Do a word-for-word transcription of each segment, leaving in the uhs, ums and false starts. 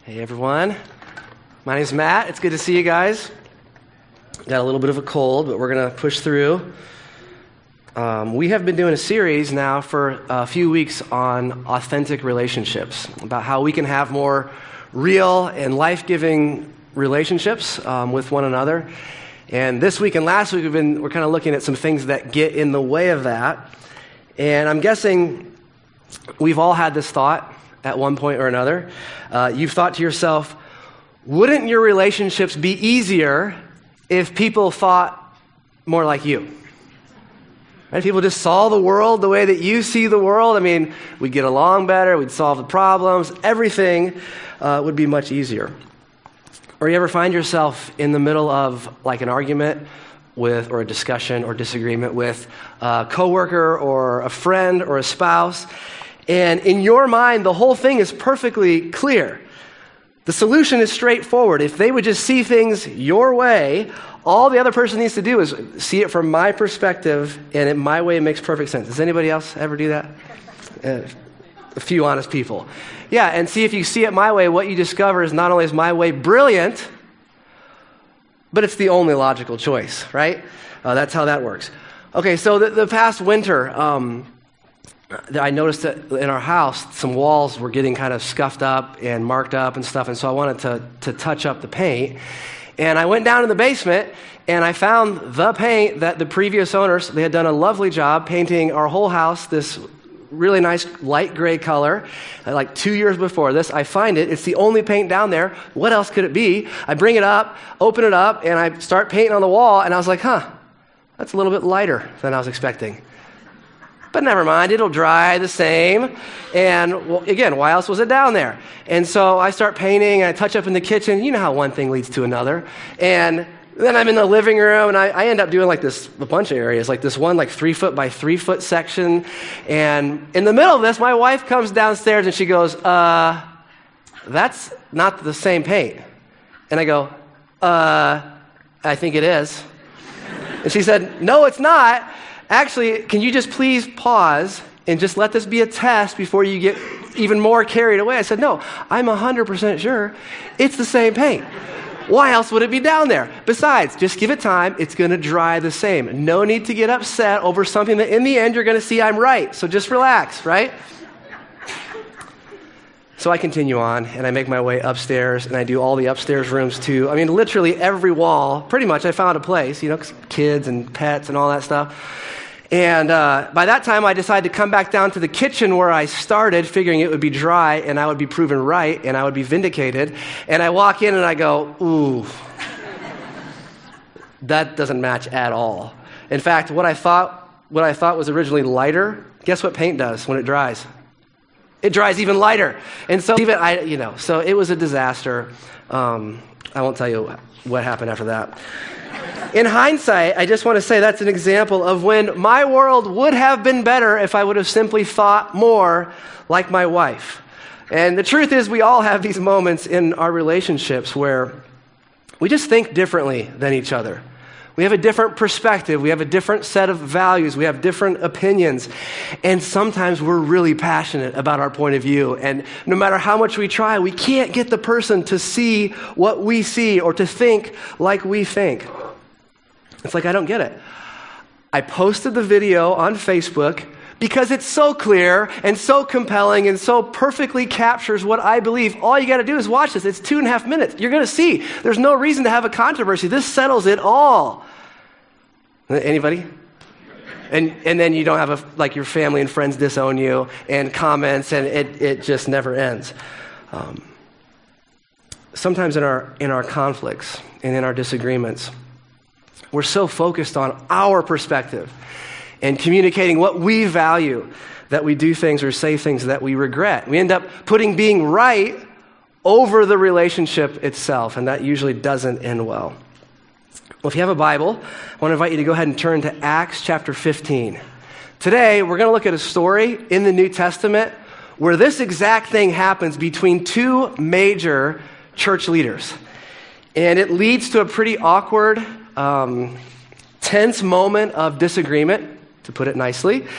Hey everyone, my name's Matt. It's good to see you guys. Got a little bit of a cold, but we're going to push through. Um, we have been doing a series now for a few weeks on authentic relationships, about how we can have more real and life-giving relationships um, with one another. And this week and last week, we've been we're kind of looking at some things that get in the way of that. And I'm guessing we've all had this thought at one point or another. Uh, you've thought to yourself, wouldn't your relationships be easier if people thought more like you? Right? If people just saw the world the way that you see the world, I mean, we'd get along better, we'd solve the problems, everything uh, would be much easier. Or you ever find yourself in the middle of like an argument with, or a discussion or disagreement with a coworker or a friend or a spouse, and in your mind, the whole thing is perfectly clear. The solution is straightforward. If they would just see things your way, all the other person needs to do is see it from my perspective, and in my way it makes perfect sense. Does anybody else ever do that? Uh, a few honest people. Yeah, and see if you see it my way, what you discover is not only is my way brilliant, but it's the only logical choice, right? Uh, that's how that works. Okay, so the, the past winter, um, I noticed that in our house, some walls were getting kind of scuffed up and marked up and stuff, and so I wanted to, to touch up the paint. And I went down in the basement, and I found the paint that the previous owners, they had done a lovely job painting our whole house this really nice light gray color, like two years before this. I find it. It's the only paint down there. What else could it be? I bring it up, open it up, and I start painting on the wall, and I was like, huh, that's a little bit lighter than I was expecting. But never mind, it'll dry the same. And well, again, why else was it down there? And so I start painting, and I touch up in the kitchen. You know how one thing leads to another. And then I'm in the living room, and I, I end up doing like this, a bunch of areas, like this one like three foot by three foot section. And in the middle of this, my wife comes downstairs, and she goes, uh, that's not the same paint. And I go, uh, I think it is. And she said, no, it's not. Actually, can you just please pause and just let this be a test before you get even more carried away? I said, no, I'm one hundred percent sure it's the same paint. Why else would it be down there? Besides, just give it time. It's going to dry the same. No need to get upset over something that in the end you're going to see I'm right. So just relax, right? So I continue on, and I make my way upstairs, and I do all the upstairs rooms too. I mean, literally every wall, pretty much I found a place, you know, kids and pets and all that stuff. And uh, by that time, I decided to come back down to the kitchen where I started, figuring it would be dry, and I would be proven right, and I would be vindicated. And I walk in, and I go, ooh, that doesn't match at all. In fact, what I thought, what I thought was originally lighter, guess what paint does when it dries? It dries even lighter. And so even I, you know, so it was a disaster. Um, I won't tell you what happened after that. In hindsight, I just want to say that's an example of when my world would have been better if I would have simply thought more like my wife. And the truth is, we all have these moments in our relationships where we just think differently than each other. We have a different perspective. We have a different set of values. We have different opinions. And sometimes we're really passionate about our point of view. And no matter how much we try, we can't get the person to see what we see or to think like we think. It's like, I don't get it. I posted the video on Facebook because it's so clear and so compelling and so perfectly captures what I believe. All you got to do is watch this. It's two and a half minutes. You're going to see. There's no reason to have a controversy. This settles it all. Anybody? And and then you don't have, a, like, your family and friends disown you and comments, and it, it just never ends. Um, sometimes in our in our conflicts and in our disagreements, we're so focused on our perspective and communicating what we value that we do things or say things that we regret. We end up putting being right over the relationship itself, and that usually doesn't end well. Well, if you have a Bible, I want to invite you to go ahead and turn to Acts chapter fifteen. Today, we're going to look at a story in the New Testament where this exact thing happens between two major church leaders. And it leads to a pretty awkward, um, tense moment of disagreement, to put it nicely.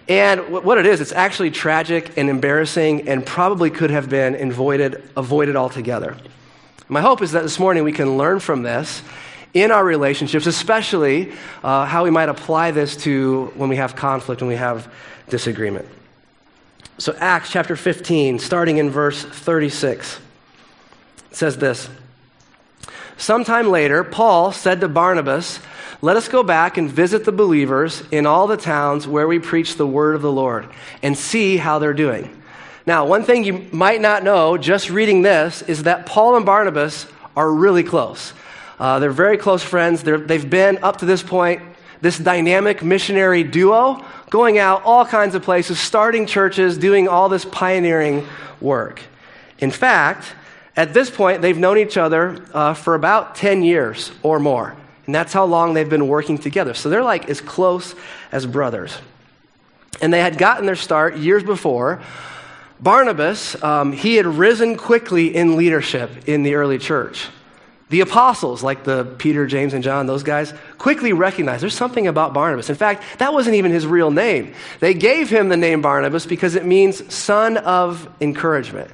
And what it is, it's actually tragic and embarrassing and probably could have been avoided, avoided altogether. My hope is that this morning we can learn from this in our relationships, especially uh, how we might apply this to when we have conflict, when we have disagreement. So Acts chapter fifteen, starting in verse thirty-six, says this. Sometime later, Paul said to Barnabas, "Let us go back and visit the believers in all the towns where we preach the word of the Lord and see how they're doing." Now, one thing you might not know just reading this is that Paul and Barnabas are really close. Uh, they're very close friends. They're, they've been, up to this point, this dynamic missionary duo, going out all kinds of places, starting churches, doing all this pioneering work. In fact, at this point, they've known each other uh, for about ten years or more. And that's how long they've been working together. So they're like as close as brothers. And they had gotten their start years before. Barnabas, um, he had risen quickly in leadership in the early church. The apostles, like the Peter, James, and John, those guys, quickly recognized there's something about Barnabas. In fact, that wasn't even his real name. They gave him the name Barnabas because it means son of encouragement.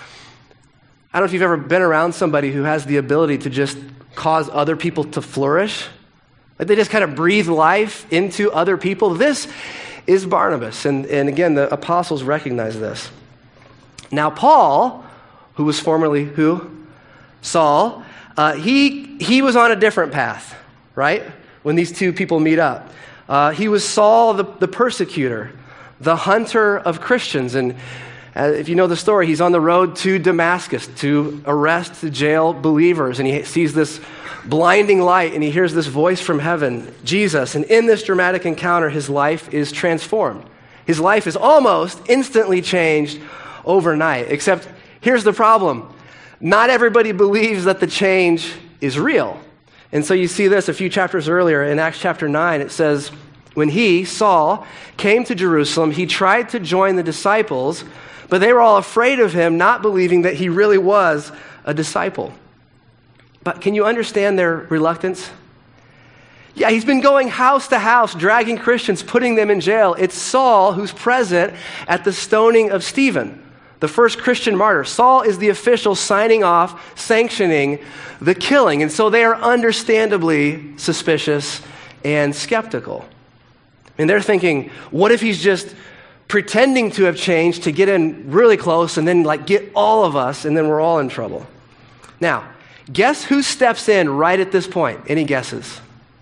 I don't know if you've ever been around somebody who has the ability to just cause other people to flourish. Like they just kind of breathe life into other people. This is Barnabas. And, and again, the apostles recognize this. Now, Paul, who was formerly who? Saul, uh, he, he was on a different path, right? When these two people meet up. Uh, he was Saul, the, the persecutor, the hunter of Christians. And Uh, if you know the story, he's on the road to Damascus to arrest, to jail believers, and he sees this blinding light, and he hears this voice from heaven, Jesus, and in this dramatic encounter, his life is transformed. His life is almost instantly changed overnight, except here's the problem. Not everybody believes that the change is real. And so you see this a few chapters earlier in Acts chapter nine, it says, when he, Saul, came to Jerusalem, he tried to join the disciples, but they were all afraid of him, not believing that he really was a disciple. But can you understand their reluctance? Yeah, he's been going house to house, dragging Christians, putting them in jail. It's Saul who's present at the stoning of Stephen, the first Christian martyr. Saul is the official signing off, sanctioning the killing. And so they are understandably suspicious and skeptical. And they're thinking, what if he's just pretending to have changed to get in really close and then like get all of us and then we're all in trouble. Now, guess who steps in right at this point? Any guesses?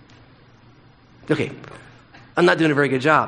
Okay, I'm not doing a very good job.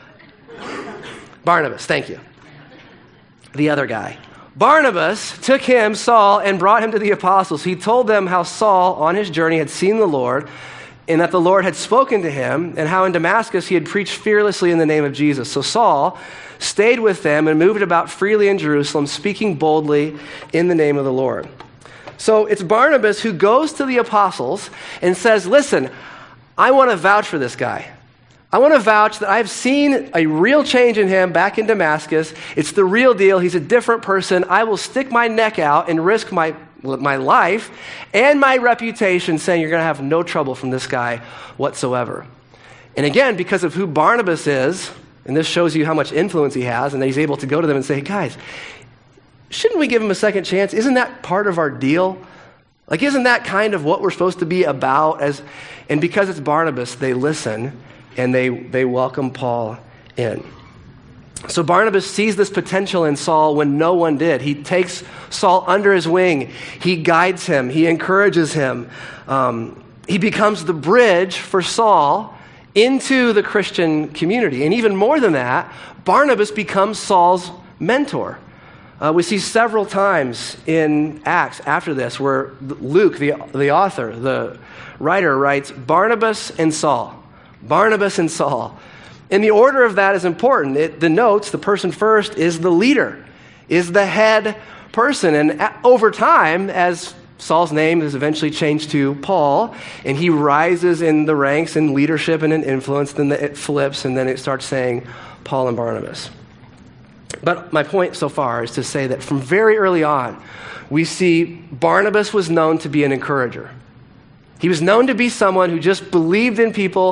Barnabas, thank you. The other guy. Barnabas took him, Saul, and brought him to the apostles. He told them how Saul, on his journey, had seen the Lord, and that the Lord had spoken to him, and how in Damascus he had preached fearlessly in the name of Jesus. So Saul stayed with them and moved about freely in Jerusalem, speaking boldly in the name of the Lord. So it's Barnabas who goes to the apostles and says, listen, I want to vouch for this guy. I want to vouch that I've seen a real change in him back in Damascus. It's the real deal. He's a different person. I will stick my neck out and risk my my life and my reputation saying you're going to have no trouble from this guy whatsoever. And again, because of who Barnabas is, and this shows you how much influence he has, and that he's able to go to them and say, hey, guys, shouldn't we give him a second chance? Isn't that part of our deal? Like, isn't that kind of what we're supposed to be about? As, and because it's Barnabas, they listen and they, they welcome Paul in. So Barnabas sees this potential in Saul when no one did. He takes Saul under his wing. He guides him. He encourages him. Um, he becomes the bridge for Saul into the Christian community. And even more than that, Barnabas becomes Saul's mentor. Uh, we see several times in Acts after this where Luke, the, the author, the writer, writes Barnabas and Saul. Barnabas and Saul. And the order of that is important. It denotes the person first is the leader, is the head person. And at, over time, as Saul's name is eventually changed to Paul, and he rises in the ranks in leadership and in influence, then it flips, and then it starts saying Paul and Barnabas. But my point so far is to say that from very early on, we see Barnabas was known to be an encourager. He was known to be someone who just believed in people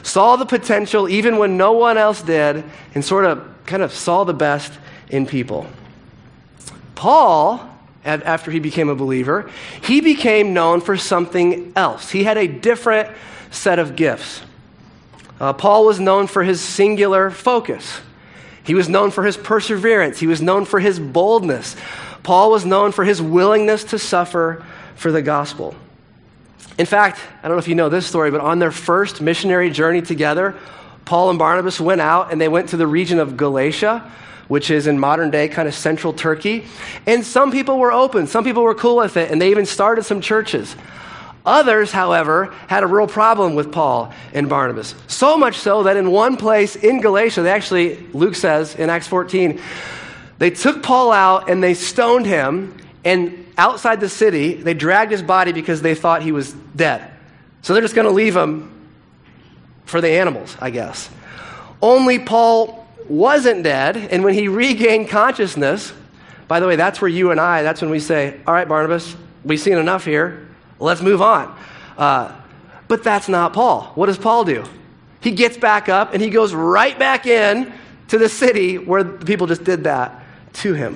saw the potential even when no one else did, and sort of kind of saw the best in people. Paul, after he became a believer, he became known for something else. He had a different set of gifts. Uh, Paul was known for his singular focus. He was known for his perseverance. He was known for his boldness. Paul was known for his willingness to suffer for the gospel. In fact, I don't know if you know this story, but on their first missionary journey together, Paul and Barnabas went out and they went to the region of Galatia, which is in modern day kind of central Turkey. And some people were open. Some people were cool with it, and they even started some churches. Others, however, had a real problem with Paul and Barnabas. So much so that in one place in Galatia, they actually, Luke says in Acts fourteen, they took Paul out and they stoned him, and outside the city, they dragged his body because they thought he was dead. So they're just going to leave him for the animals, I guess. Only Paul wasn't dead, and when he regained consciousness, by the way, that's where you and I, that's when we say, all right, Barnabas, we've seen enough here. Let's move on. Uh, but that's not Paul. What does Paul do? He gets back up and he goes right back in to the city where the people just did that to him.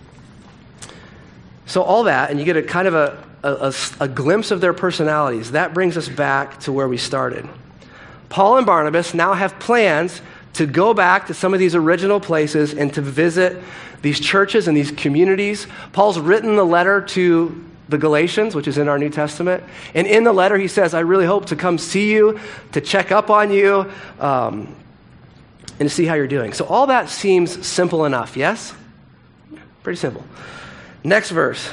So all that, and you get a kind of a, a, a glimpse of their personalities. That brings us back to where we started. Paul and Barnabas now have plans to go back to some of these original places and to visit these churches and these communities. Paul's written the letter to the Galatians, which is in our New Testament. And in the letter, he says, I really hope to come see you, to check up on you, um, and to see how you're doing. So all that seems simple enough, yes? Pretty simple. Next verse.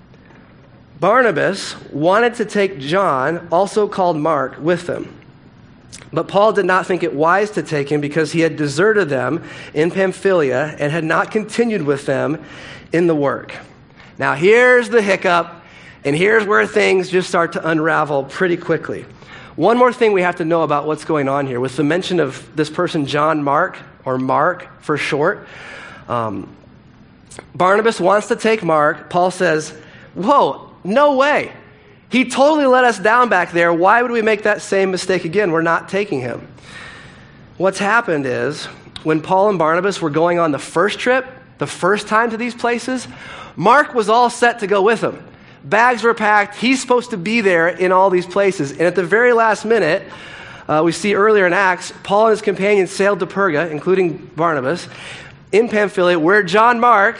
Barnabas wanted to take John, also called Mark, with them. But Paul did not think it wise to take him because he had deserted them in Pamphylia and had not continued with them in the work. Now here's the hiccup. And here's where things just start to unravel pretty quickly. One more thing we have to know about what's going on here. With the mention of this person, John Mark, or Mark for short, um, Barnabas wants to take Mark. Paul says, whoa, no way. He totally let us down back there. Why would we make that same mistake again? We're not taking him. What's happened is, when Paul and Barnabas were going on the first trip, the first time to these places, Mark was all set to go with them. Bags were packed. He's supposed to be there in all these places. And at the very last minute, uh, we see earlier in Acts, Paul and his companions sailed to Perga, including Barnabas, in Pamphylia, where John Mark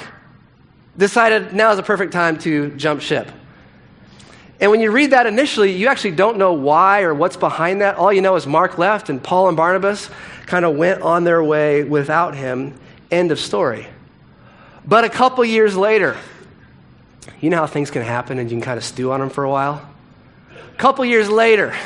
decided now is the perfect time to jump ship. And when you read that initially, you actually don't know why or what's behind that. All you know is Mark left and Paul and Barnabas kind of went on their way without him. End of story. But a couple years later, you know how things can happen and you can kind of stew on them for a while? A couple years later,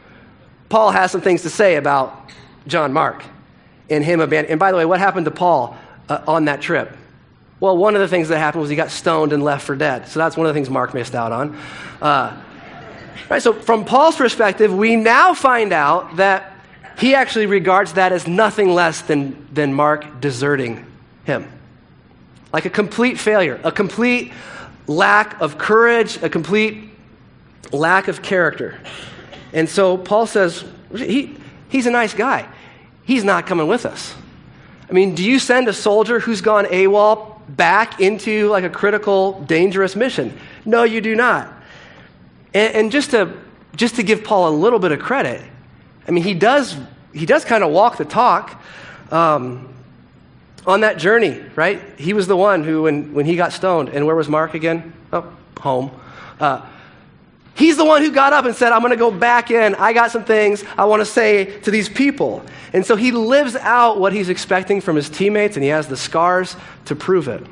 Paul has some things to say about John Mark and him abandoning. And by the way, what happened to Paul uh, on that trip? Well, one of the things that happened was he got stoned and left for dead. So that's one of the things Mark missed out on. Uh, right. So from Paul's perspective, we now find out that he actually regards that as nothing less than, than Mark deserting him. Like a complete failure, a complete lack of courage, a complete lack of character. And so Paul says, he, he's a nice guy. He's not coming with us. I mean, do you send a soldier who's gone AWOL back into like a critical, dangerous mission? No, you do not. And, and just to just to give Paul a little bit of credit, I mean, he does he does kind of walk the talk um, on that journey, right? He was the one who, when when he got stoned, and where was Mark again? Oh, home. Uh, He's the one who got up and said, I'm going to go back in. I got some things I want to say to these people. And so he lives out what he's expecting from his teammates, and he has the scars to prove it.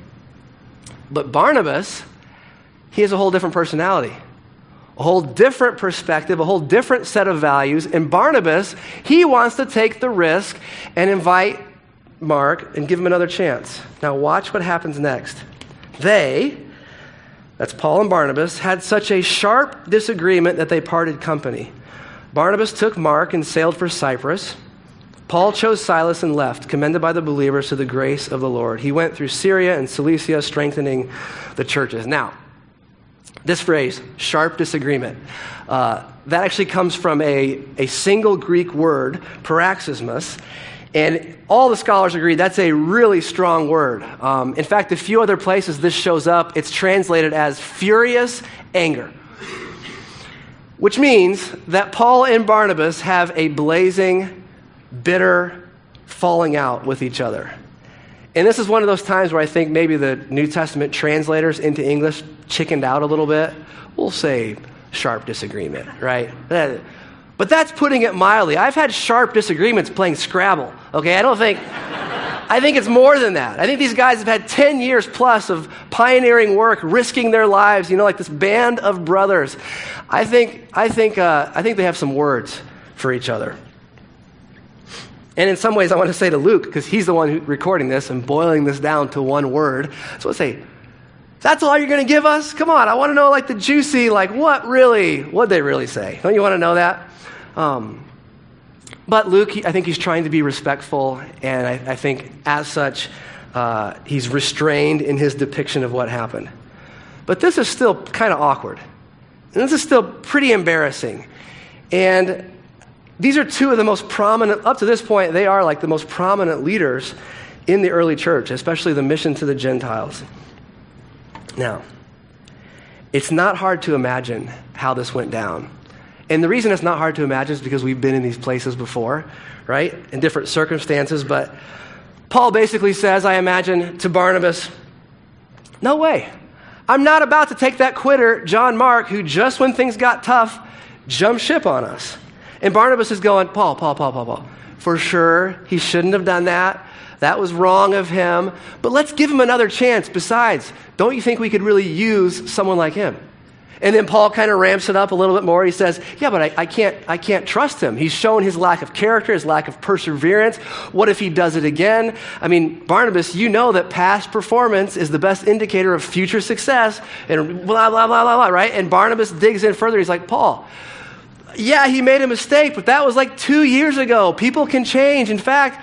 But Barnabas, he has a whole different personality, a whole different perspective, a whole different set of values. And Barnabas, he wants to take the risk and invite Mark and give him another chance. Now watch what happens next. They... That's Paul and Barnabas, had such a sharp disagreement that they parted company. Barnabas took Mark and sailed for Cyprus. Paul chose Silas and left, commended by the believers to the grace of the Lord. He went through Syria and Cilicia, strengthening the churches. Now, This phrase, sharp disagreement, uh, that actually comes from a, a single Greek word, paroxysmos, and all the scholars agree that's a really strong word. Um, in fact, a few other places this shows up, it's translated as furious anger, which means that Paul and Barnabas have a blazing, bitter falling out with each other. And this is one of those times where I think maybe the New Testament translators into English chickened out a little bit. We'll say sharp disagreement, right? But that's putting it mildly. I've had sharp disagreements playing Scrabble, okay? I don't think, I think it's more than that. I think these guys have had ten years plus of pioneering work, risking their lives, you know, like this band of brothers. I think, I think, uh, I think they have some words for each other. And in some ways, I want to say to Luke, because he's the one who's recording this and boiling this down to one word. So I say, that's all you're going to give us? Come on, I want to know like the juicy, like what really, what'd they really say? Don't you want to know that? Um, but Luke, he, I think he's trying to be respectful, and I, I think as such, uh, he's restrained in his depiction of what happened. But this is still kind of awkward. And this is still pretty embarrassing. And these are two of the most prominent, up to this point, they are like the most prominent leaders in the early church, especially the mission to the Gentiles. Now, it's not hard to imagine how this went down. And the reason it's not hard to imagine is because we've been in these places before, right? In different circumstances. But Paul basically says, I imagine, to Barnabas, no way. I'm not about to take that quitter, John Mark, who just when things got tough, jumped ship on us. And Barnabas is going, Paul, Paul, Paul, Paul, Paul. For sure, he shouldn't have done that. That was wrong of him. But let's give him another chance. Besides, don't you think we could really use someone like him? And then Paul kind of ramps it up a little bit more. He says, yeah, but I, I can't I can't trust him. He's shown his lack of character, his lack of perseverance. What if he does it again? I mean, Barnabas, you know that past performance is the best indicator of future success. And blah, blah, blah, blah, blah, right? And Barnabas digs in further. He's like, Paul, yeah, he made a mistake, but that was like two years ago. People can change. In fact,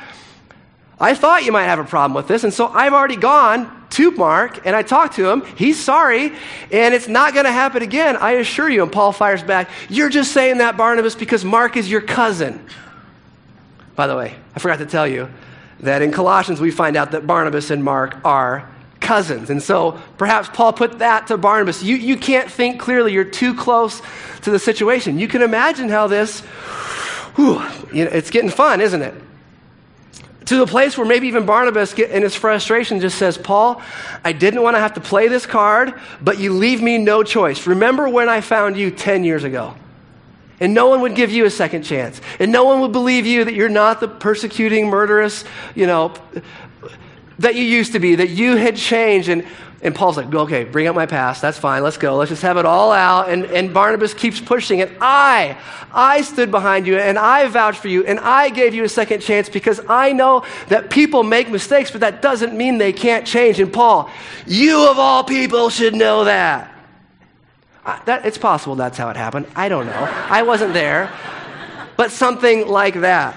I thought you might have a problem with this, and so I've already gone to Mark, and I talked to him. He's sorry, and it's not going to happen again, I assure you. And Paul fires back, you're just saying that, Barnabas, because Mark is your cousin. By the way, I forgot to tell you that in Colossians we find out that Barnabas and Mark are cousins. And so perhaps Paul put that to Barnabas. You, you can't think clearly. You're too close to the situation. You can imagine how this, whew, you know, it's getting fun, isn't it? To the place where maybe even Barnabas, in his frustration, just says, Paul, I didn't want to have to play this card, but you leave me no choice. Remember when I found you ten years ago? And no one would give you a second chance. And no one would believe you that you're not the persecuting, murderous, you know, that you used to be, that you had changed. And, and Paul's like, okay, bring up my past. That's fine. Let's go. Let's just have it all out. And, and Barnabas keeps pushing it. I, I stood behind you, and I vouched for you, and I gave you a second chance because I know that people make mistakes, but that doesn't mean they can't change. And Paul, you of all people should know that. I, that it's possible that's how it happened. I don't know. I wasn't there. But something like that.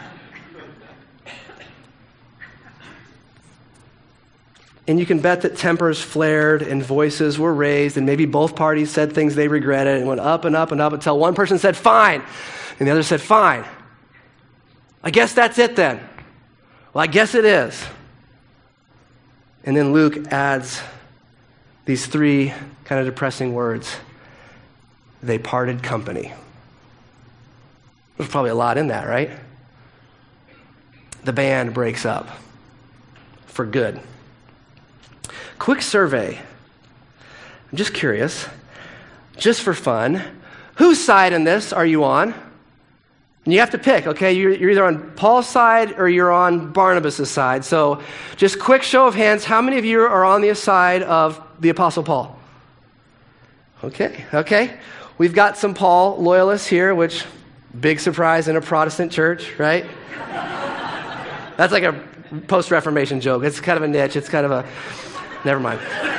And you can bet that tempers flared and voices were raised, and maybe both parties said things they regretted and went up and up and up until one person said, fine, and the other said, fine. I guess that's it then. Well, I guess it is. And then Luke adds these three kind of depressing words. They parted company. There's probably a lot in that, right? The band breaks up for good. Quick survey. I'm just curious, just for fun, whose side in this are you on? And you have to pick, okay? You're, you're either on Paul's side or you're on Barnabas' side. So just quick show of hands, how many of you are on the side of the Apostle Paul? Okay, okay. We've got some Paul loyalists here, which, big surprise in a Protestant church, right? That's like a post-Reformation joke. It's kind of a niche. It's kind of a... Never mind.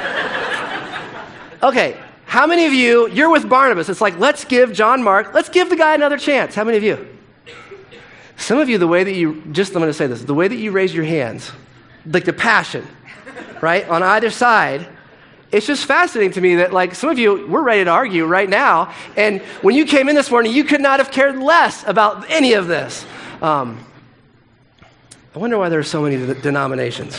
Okay, how many of you, you're with Barnabas. It's like, let's give John Mark, let's give the guy another chance. How many of you? Some of you, the way that you, just I'm going to say this, the way that you raise your hands, like the passion, right, on either side, it's just fascinating to me that, like, some of you, we're ready to argue right now, and when you came in this morning, you could not have cared less about any of this. Um, I wonder why there are so many de- denominations.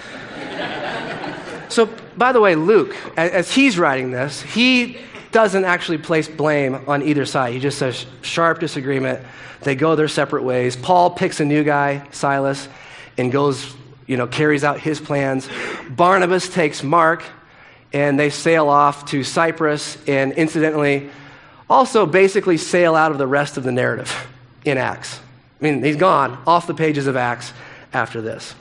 So, by the way, Luke, as he's writing this, he doesn't actually place blame on either side. He just says sharp disagreement. They go their separate ways. Paul picks a new guy, Silas, and goes, you know, carries out his plans. Barnabas takes Mark, and they sail off to Cyprus, and incidentally, also basically sail out of the rest of the narrative in Acts. I mean, he's gone off the pages of Acts after this.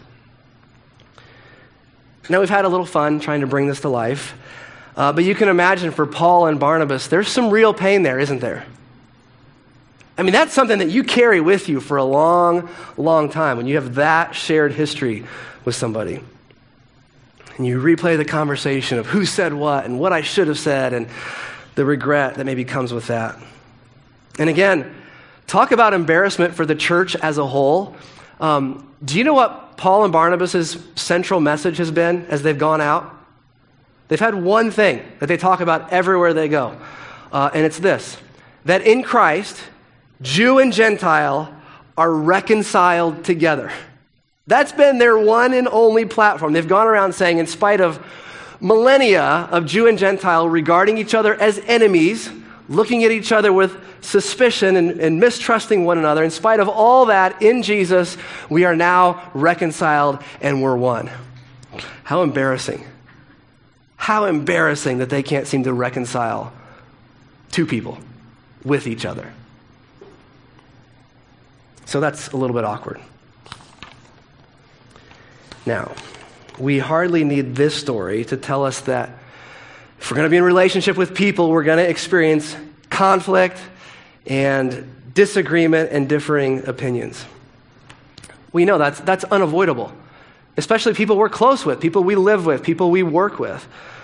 Now, we've had a little fun trying to bring this to life, uh, but you can imagine for Paul and Barnabas, there's some real pain there, isn't there? I mean, that's something that you carry with you for a long, long time when you have that shared history with somebody. And you replay the conversation of who said what and what I should have said and the regret that maybe comes with that. And again, talk about embarrassment for the church as a whole. Um, do you know what Paul and Barnabas' central message has been as they've gone out? They've had one thing that they talk about everywhere they go, uh, and it's this, that in Christ, Jew and Gentile are reconciled together. That's been their one and only platform. They've gone around saying, in spite of millennia of Jew and Gentile regarding each other as enemies, looking at each other with suspicion and, and mistrusting one another, in spite of all that, in Jesus, we are now reconciled and we're one. How embarrassing. How embarrassing that they can't seem to reconcile two people with each other. So that's a little bit awkward. Now, we hardly need this story to tell us that if we're going to be in a relationship with people, we're going to experience conflict and disagreement and differing opinions. We know that's that's unavoidable, especially people we're close with, people we live with, people we work with.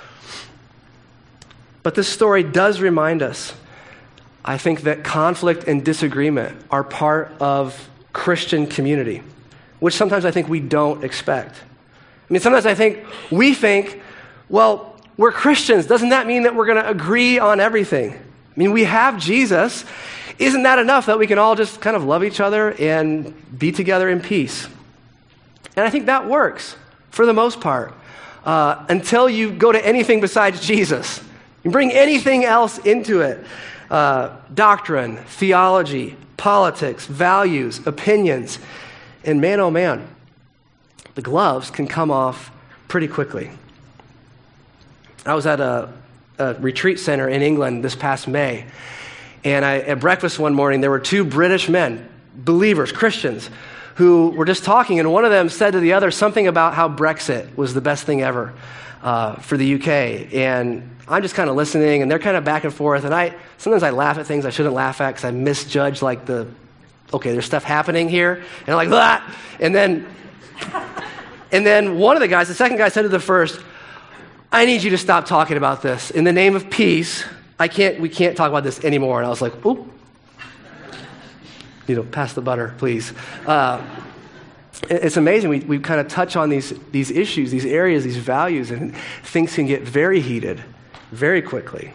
But this story does remind us, I think, that conflict and disagreement are part of Christian community, which sometimes I think we don't expect. I mean, sometimes I think we think, well, we're Christians. Doesn't that mean that we're going to agree on everything? I mean, we have Jesus. Isn't that enough that we can all just kind of love each other and be together in peace? And I think that works for the most part, uh, until you go to anything besides Jesus. You bring anything else into it. Uh, doctrine, theology, politics, values, opinions. And man, oh man, the gloves can come off pretty quickly. I was at a, a retreat center in England this past May, and I, at breakfast one morning, there were two British men, believers, Christians, who were just talking, and one of them said to the other something about how Brexit was the best thing ever uh, for the U K. And I'm just kind of listening, and they're kind of back and forth, and I sometimes I laugh at things I shouldn't laugh at because I misjudge, like, the, okay, there's stuff happening here, and I'm like, blah! And then, and then one of the guys, the second guy said to the first, I need you to stop talking about this. In the name of peace, I can't, we can't talk about this anymore. And I was like, oop. You know, pass the butter, please. Uh, it's amazing. We, we kind of touch on these, these issues, these areas, these values, and things can get very heated very quickly.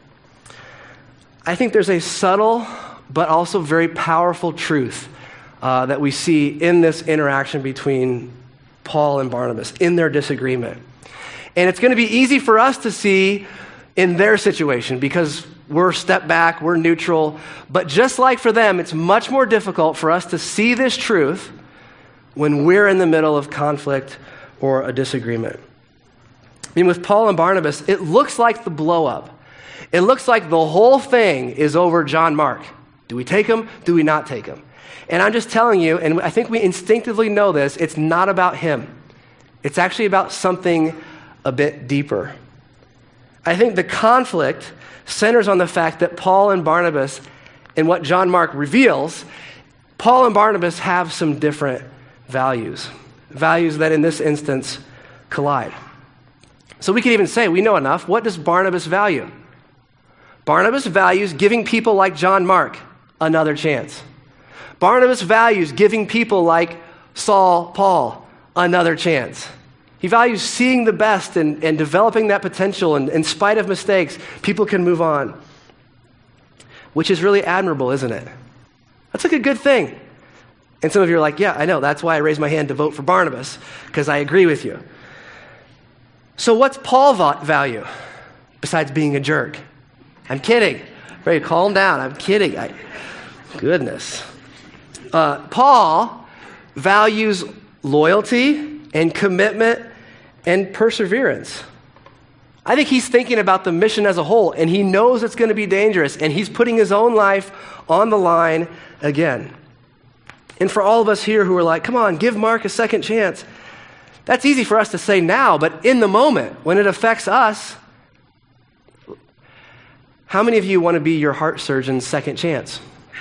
I think there's a subtle but also very powerful truth uh, that we see in this interaction between Paul and Barnabas, in their disagreement. And it's going to be easy for us to see in their situation because we're step back, we're neutral. But just like for them, it's much more difficult for us to see this truth when we're in the middle of conflict or a disagreement. I mean, with Paul and Barnabas, it looks like the blow up. It looks like the whole thing is over John Mark. Do we take him? Do we not take him? And I'm just telling you, and I think we instinctively know this, it's not about him. It's actually about something a bit deeper. I think the conflict centers on the fact that Paul and Barnabas, and what John Mark reveals, Paul and Barnabas have some different values. Values that in this instance collide. So we could even say, we know enough. What does Barnabas value? Barnabas values giving people like John Mark another chance. Barnabas values giving people like Saul, Paul, another chance. He values seeing the best and, and developing that potential, and in spite of mistakes, people can move on. Which is really admirable, isn't it? That's like a good thing. And some of you are like, yeah, I know, that's why I raised my hand to vote for Barnabas, because I agree with you. So what's Paul value besides being a jerk? I'm kidding. Ray, calm down. I'm kidding. I, goodness. Uh, Paul values loyalty and commitment and perseverance. I think he's thinking about the mission as a whole, and he knows it's going to be dangerous, and he's putting his own life on the line again. And for all of us here who are like, come on, give Mark a second chance, that's easy for us to say now, but in the moment, when it affects us, how many of you want to be your heart surgeon's second chance?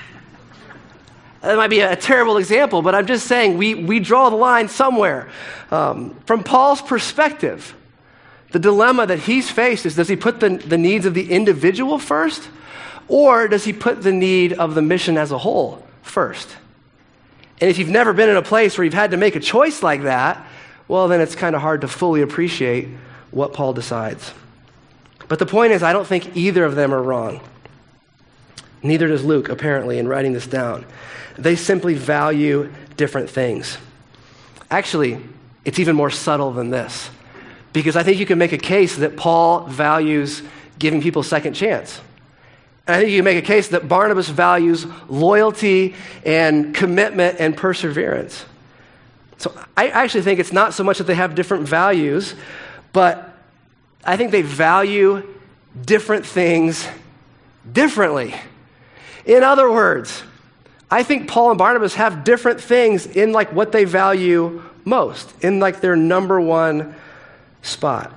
That might be a terrible example, but I'm just saying we, we draw the line somewhere. Um, from Paul's perspective, the dilemma that he's faced is, does he put the, the needs of the individual first, or does he put the need of the mission as a whole first? And if you've never been in a place where you've had to make a choice like that, well, then it's kind of hard to fully appreciate what Paul decides. But the point is, I don't think either of them are wrong. Neither does Luke, apparently, in writing this down. They simply value different things. Actually, it's even more subtle than this, because I think you can make a case that Paul values giving people a second chance. And I think you can make a case that Barnabas values loyalty and commitment and perseverance. So I actually think it's not so much that they have different values, but I think they value different things differently. In other words, I think Paul and Barnabas have different things in like what they value most, in like their number one spot.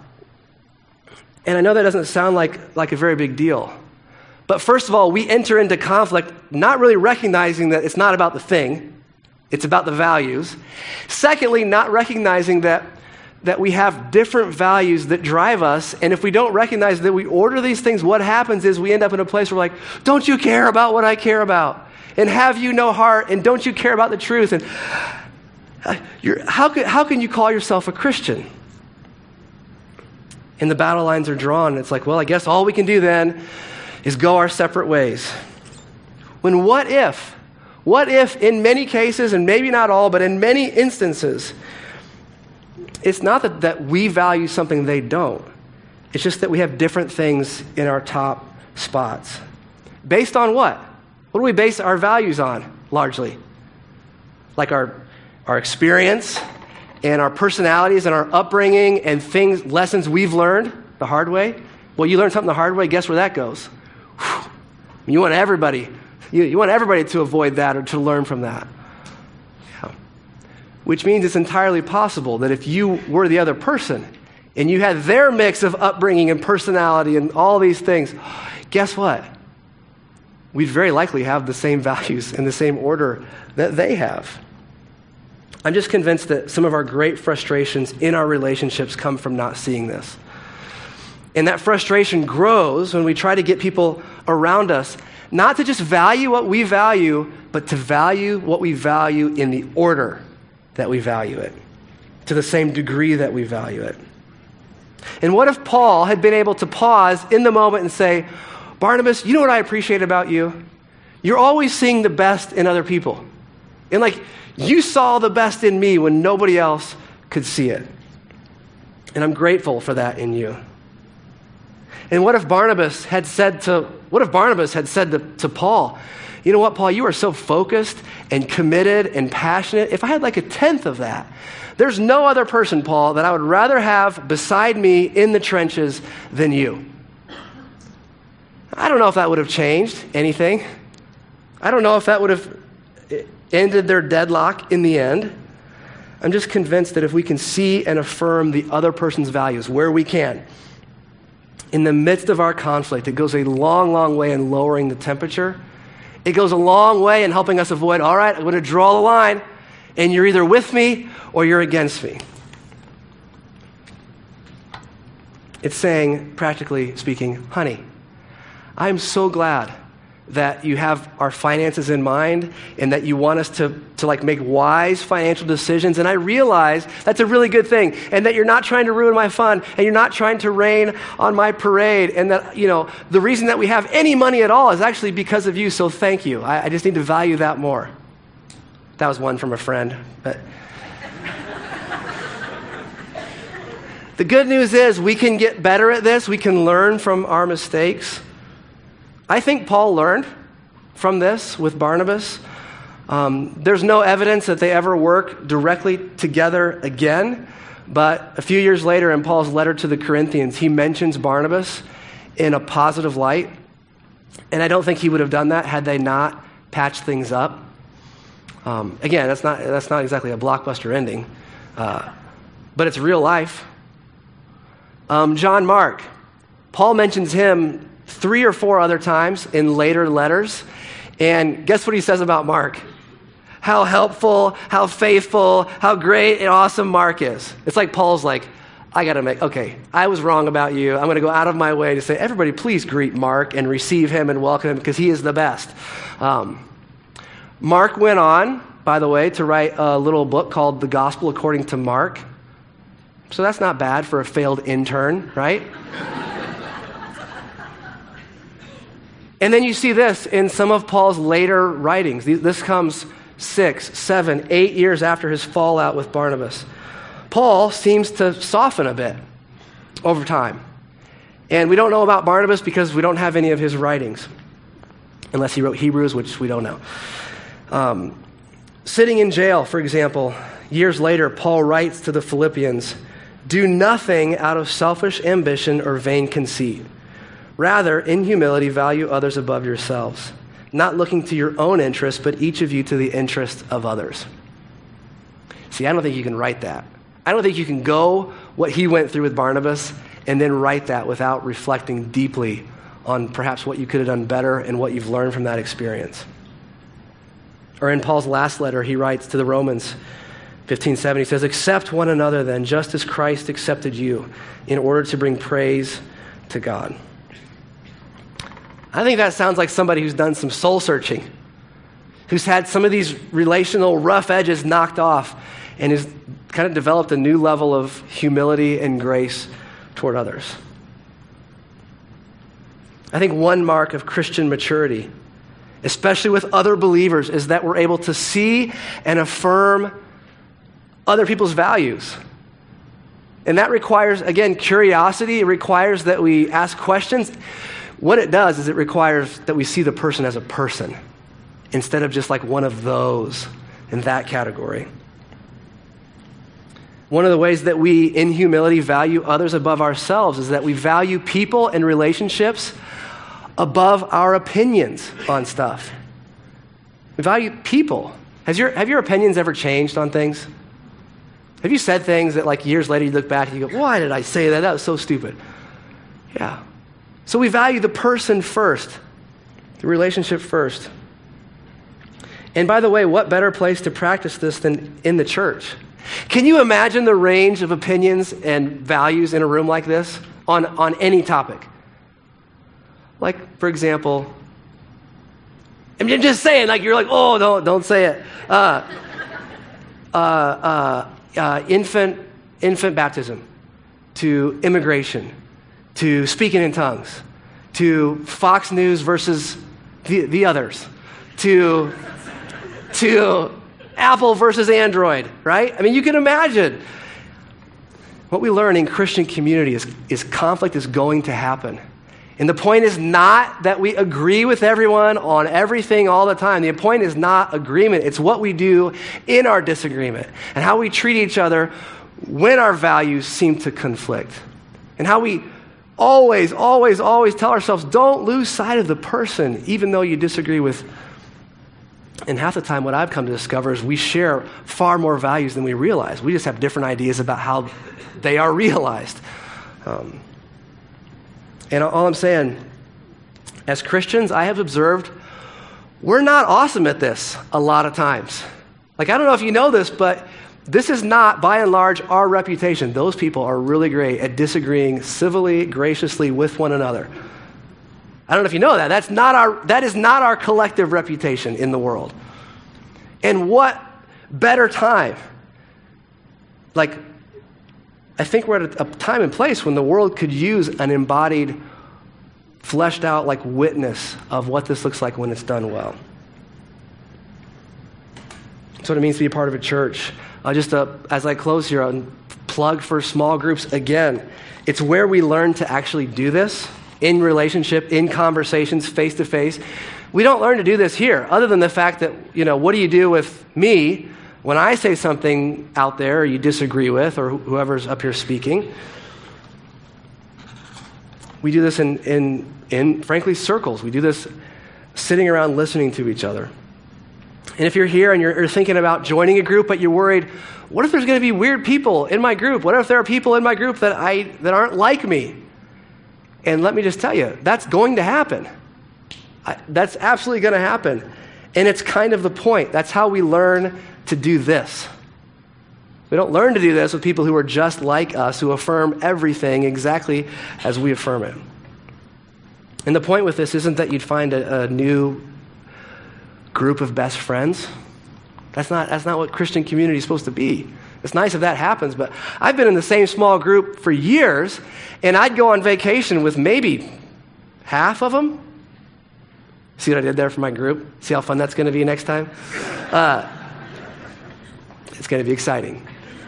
And I know that doesn't sound like, like a very big deal. But first of all, we enter into conflict not really recognizing that it's not about the thing, it's about the values. Secondly, not recognizing that, that we have different values that drive us, and if we don't recognize that we order these things, what happens is we end up in a place where we're like, don't you care about what I care about? And have you no heart? And don't you care about the truth? And you're, how, can, how can you call yourself a Christian? And the battle lines are drawn, and it's like, well, I guess all we can do then is go our separate ways. When what if, what if in many cases, and maybe not all, but in many instances, it's not that, that we value something they don't. It's just that we have different things in our top spots. Based on what? What do we base our values on, largely? Like our, our experience and our personalities and our upbringing and things, lessons we've learned the hard way. Well, you learn something the hard way, guess where that goes? Whew. You want everybody, you, you want everybody to avoid that or to learn from that. Yeah. Which means it's entirely possible that if you were the other person and you had their mix of upbringing and personality and all these things, guess what? We'd very likely have the same values in the same order that they have. I'm just convinced that some of our great frustrations in our relationships come from not seeing this. And that frustration grows when we try to get people around us not to just value what we value, but to value what we value in the order that we value it, to the same degree that we value it. And what if Paul had been able to pause in the moment and say, Barnabas, you know what I appreciate about you? You're always seeing the best in other people. And like, you saw the best in me when nobody else could see it. And I'm grateful for that in you. And what if Barnabas had said to, what if Barnabas had said to, to Paul, you know what, Paul, you are so focused and committed and passionate. If I had like a tenth of that, there's no other person, Paul, that I would rather have beside me in the trenches than you. I don't know if that would have changed anything. I don't know if that would have ended their deadlock in the end. I'm just convinced that if we can see and affirm the other person's values where we can, in the midst of our conflict, it goes a long, long way in lowering the temperature. It goes a long way in helping us avoid, all right, I'm going to draw the line, and you're either with me or you're against me. It's saying, practically speaking, honey, I'm so glad that you have our finances in mind and that you want us to, to like make wise financial decisions. And I realize that's a really good thing, and that you're not trying to ruin my fun, and you're not trying to rain on my parade, and that, you know, the reason that we have any money at all is actually because of you, so thank you. I, I just need to value that more. That was one from a friend, but... The good news is we can get better at this. We can learn from our mistakes. I think Paul learned from this with Barnabas. Um, there's no evidence that they ever work directly together again, but a few years later in Paul's letter to the Corinthians, he mentions Barnabas in a positive light, and I don't think he would have done that had they not patched things up. Um, again, that's not, that's not exactly a blockbuster ending, uh, but it's real life. Um, John Mark, Paul mentions him three or four other times in later letters, and guess what he says about Mark? How helpful, how faithful, how great and awesome Mark is. It's like Paul's like, I got to make, okay, I was wrong about you. I'm going to go out of my way to say, everybody please greet Mark and receive him and welcome him because he is the best. Um, Mark went on, by the way, to write a little book called The Gospel According to Mark. So that's not bad for a failed intern, right? And then you see this in some of Paul's later writings. This comes six, seven, eight years after his fallout with Barnabas. Paul seems to soften a bit over time. And we don't know about Barnabas because we don't have any of his writings, unless he wrote Hebrews, which we don't know. Um, sitting in jail, for example, years later, Paul writes to the Philippians, "Do nothing out of selfish ambition or vain conceit. Rather, in humility, value others above yourselves, not looking to your own interest, but each of you to the interest of others." See, I don't think you can write that. I don't think you can go what he went through with Barnabas and then write that without reflecting deeply on perhaps what you could have done better and what you've learned from that experience. Or in Paul's last letter, he writes to the Romans, fifteen seven, he says, "Accept one another then, just as Christ accepted you, in order to bring praise to God." I think that sounds like somebody who's done some soul searching, who's had some of these relational rough edges knocked off, and has kind of developed a new level of humility and grace toward others. I think one mark of Christian maturity, especially with other believers, is that we're able to see and affirm other people's values. And that requires, again, curiosity. It requires that we ask questions. What it does is it requires that we see the person as a person instead of just like one of those in that category. One of the ways that we, in humility, value others above ourselves is that we value people and relationships above our opinions on stuff. We value people. Has your, have your opinions ever changed on things? Have you said things that like years later you look back and you go, why did I say that? That was so stupid. Yeah. So we value the person first, the relationship first. And by the way, what better place to practice this than in the church? Can you imagine the range of opinions and values in a room like this on, on any topic? Like, for example, I'm just saying, like, you're like, oh, don't, don't say it. Uh, uh, uh, uh, infant, infant baptism, to immigration, to speaking in tongues, to Fox News versus the, the others, to, to Apple versus Android, right? I mean, you can imagine. What we learn in Christian community is, is conflict is going to happen. And the point is not that we agree with everyone on everything all the time. The point is not agreement. It's what we do in our disagreement and how we treat each other when our values seem to conflict. And how we always, always, always tell ourselves, don't lose sight of the person, even though you disagree with. And half the time what I've come to discover is we share far more values than we realize. We just have different ideas about how they are realized. Um, And all I'm saying, as Christians, I have observed we're not awesome at this a lot of times. Like, I don't know if you know this, but this is not, by and large, our reputation. Those people are really great at disagreeing civilly, graciously with one another. I don't know if you know that. That's not our, that is not our collective reputation in the world. And what better time? Like, I think we're at a time and place when the world could use an embodied, fleshed out like witness of what this looks like when it's done well. That's what it means to be a part of a church. Uh, just uh, as I close here, I'll plug for small groups again. It's where we learn to actually do this in relationship, in conversations, face to face. We don't learn to do this here, other than the fact that, you know, what do you do with me when I say something out there you disagree with, or wh- whoever's up here speaking? We do this in, in, in, frankly, circles. We do this sitting around listening to each other. And if you're here and you're, you're thinking about joining a group, but you're worried, what if there's going to be weird people in my group? What if there are people in my group that I that aren't like me? And let me just tell you, that's going to happen. I, that's absolutely going to happen. And it's kind of the point. That's how we learn to do this. We don't learn to do this with people who are just like us, who affirm everything exactly as we affirm it. And the point with this isn't that you'd find a, a new group of best friends. That's not, that's not what Christian community is supposed to be. It's nice if that happens, but I've been in the same small group for years, and I'd go on vacation with maybe half of them. See what I did there for my group? See how fun that's going to be next time? Uh, it's going to be exciting.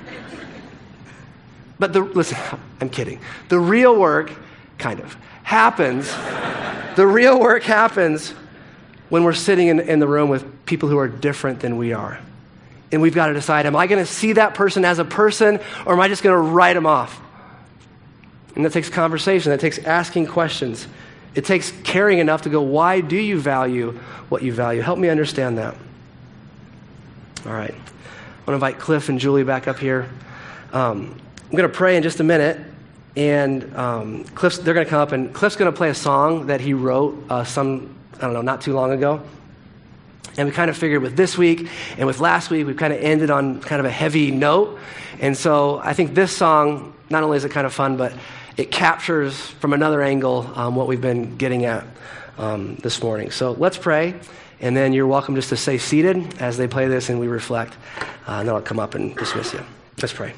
But the, listen, I'm kidding. The real work, kind of, happens. The real work happens when we're sitting in, in the room with people who are different than we are. And we've got to decide, am I going to see that person as a person, or am I just going to write them off? And that takes conversation. That takes asking questions. It takes caring enough to go, why do you value what you value? Help me understand that. All right. I want to invite Cliff and Julie back up here. Um, I'm going to pray in just a minute. And um, Cliff's, they're going to come up, and Cliff's going to play a song that he wrote uh, some, I don't know, not too long ago. And we kind of figured with this week and with last week, we've kind of ended on kind of a heavy note. And so I think this song, not only is it kind of fun, but it captures from another angle um, what we've been getting at um, this morning. So let's pray, and then you're welcome just to stay seated as they play this and we reflect. Uh, and then I'll come up and dismiss you. Let's pray.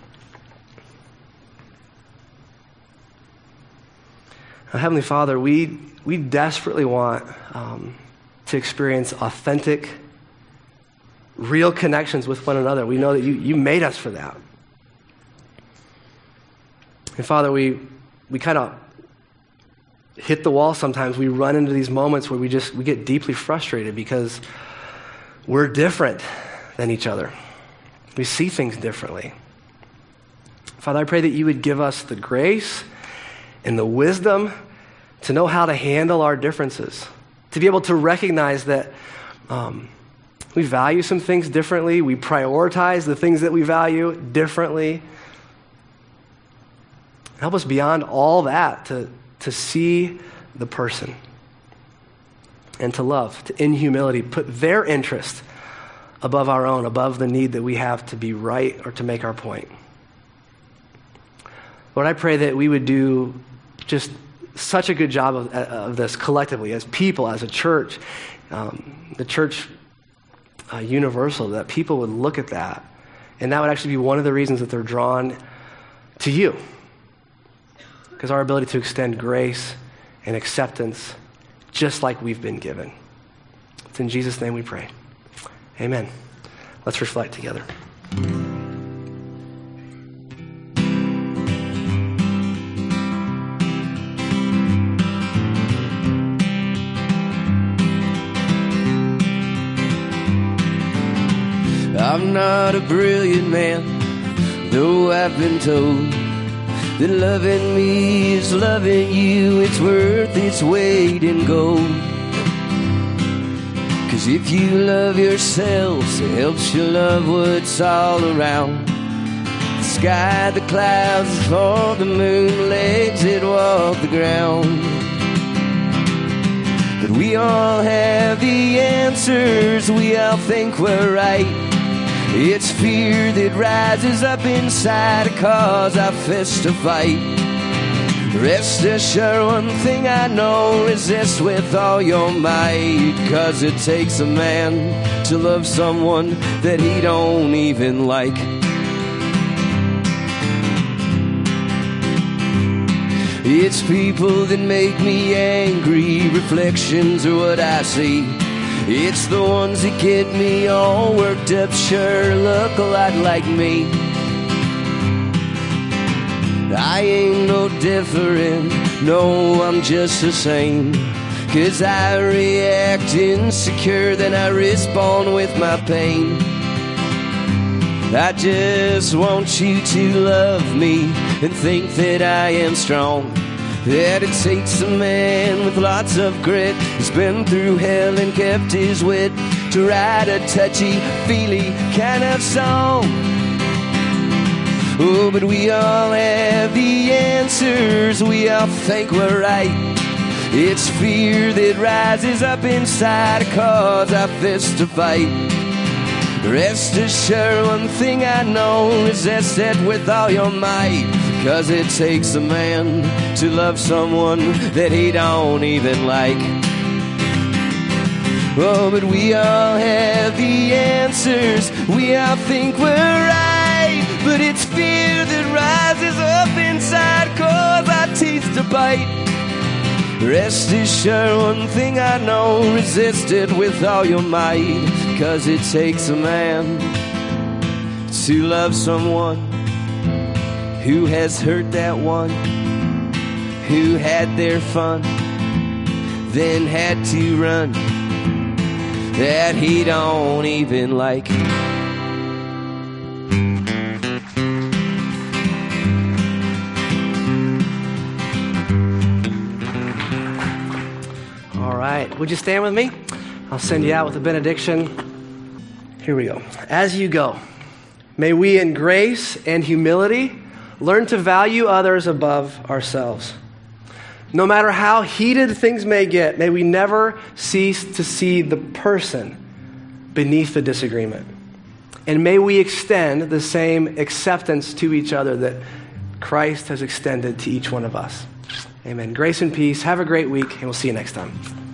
Uh, Heavenly Father, we we desperately want um, to experience authentic, real connections with one another. We know that you, you made us for that. And Father, we we kind of hit the wall sometimes. We run into these moments where we just we get deeply frustrated because we're different than each other. We see things differently. Father, I pray that you would give us the grace and the wisdom to know how to handle our differences, to be able to recognize that um, we value some things differently. We prioritize the things that we value differently. Help us beyond all that to, to see the person and to love, to in humility, put their interest above our own, above the need that we have to be right or to make our point. Lord, I pray that we would do just such a good job of, of this collectively, as people, as a church, um, the church uh, universal, that people would look at that, and that would actually be one of the reasons that they're drawn to you. Because our ability to extend grace and acceptance just like we've been given. It's in Jesus' name we pray. Amen. Let's reflect together. I'm not a brilliant man, though I've been told that loving me is loving you. It's worth its weight in gold. Cause if you love yourself, it helps you love what's all around. The sky, the clouds, the fall, the moon, legs that walk the ground. But we all have the answers, we all think we're right. It's fear that rises up inside a cause I fist to fight. Rest assured, one thing I know, resist with all your might, 'cause it takes a man to love someone that he don't even like. It's people that make me angry, reflections are what I see. It's the ones that get me all worked up, sure look a lot like me. I ain't no different, no, I'm just the same. 'Cause I react insecure, then I respond with my pain. I just want you to love me and think that I am strong. That it takes a man with lots of grit, who's been through hell and kept his wit, to write a touchy-feely kind of song. Oh, but we all have the answers, we all think we're right. It's fear that rises up inside, cause our fists to fight. Rest assured, one thing I know, resist it with all your might, 'cause it takes a man to love someone that he don't even like. Oh, but we all have the answers, we all think we're right. But it's fear that rises up inside, cause our teeth to bite. Rest assured, one thing I know, resist it with all your might, 'cause it takes a man to love someone who has hurt that one, who had their fun, then had to run, that he don't even like. Would you stand with me? I'll send you out with a benediction. Here we go. As you go, may we in grace and humility learn to value others above ourselves. No matter how heated things may get, may we never cease to see the person beneath the disagreement. And may we extend the same acceptance to each other that Christ has extended to each one of us. Amen. Grace and peace. Have a great week, and we'll see you next time.